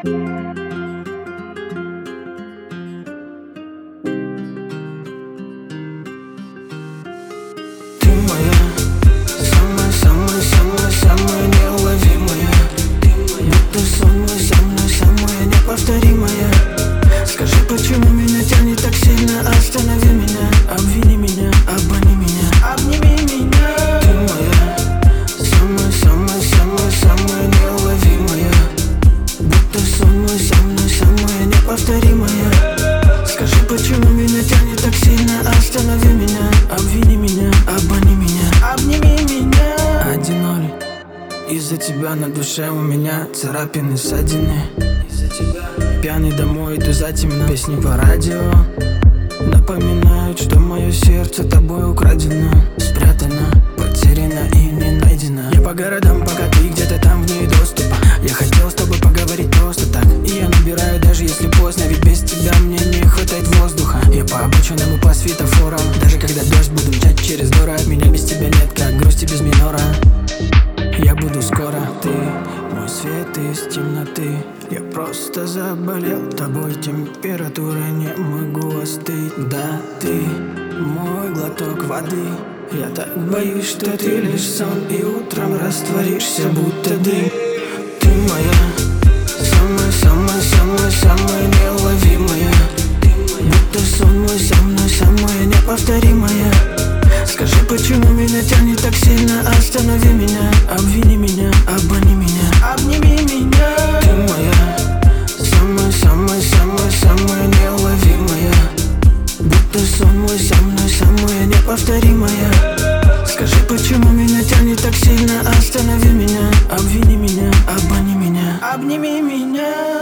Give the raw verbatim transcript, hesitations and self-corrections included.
Самая-самая-самая-самая неуловимая. Будто сон мой, самая-самая неповторимая. Скажи, почему меня тянет так сильно? Останови меня, обвини меня, обмани меня, обними меня. Ты моя самая-самая-самая-самая неуловимая. Будто сон мой, самая-самая неповторимая. Скажи, почему меня тянет так сильно? Останови меня, обвини меня, обмани меня, обними меня. один ноль. Из-за тебя на душе у меня царапины, ссадины. Из-за тебя пьяный домой, иду затемно. Песни по радио напоминают, что мое сердце тобой украдено, спрятано, потеряно и не найдено. Я по городам, пока ты где-то там вне доступа. Я хотел с тобой поговорить просто так, и я набираю, даже если поздно. Ведь без тебя мне не хватает воздуха. Я по обочинам и по светофорам. Даже когда дождь буду мчать через горы, от меня без тебя нет, как грусти без минора. Я буду скоро, ты мой свет из темноты. Я просто заболел тобой, температура, не могу остыть. Да, ты мой глоток воды. Я так боюсь, что ты лишь сон, и утром растворишься, будто дым. Ты моя самая-самая-самая-самая неуловимая. Будто сон мой, самая-самая неповторимая. Скажи, почему меня тянет так сильно? Останови меня, обвини меня, обмани меня, обними меня. Ты моя самая-самая-самая-самая неуловимая. Будто сон мой, самая-самая неповторимая. Скажи, почему меня тянет так сильно? Останови меня, обвини меня, обмани меня, обними меня.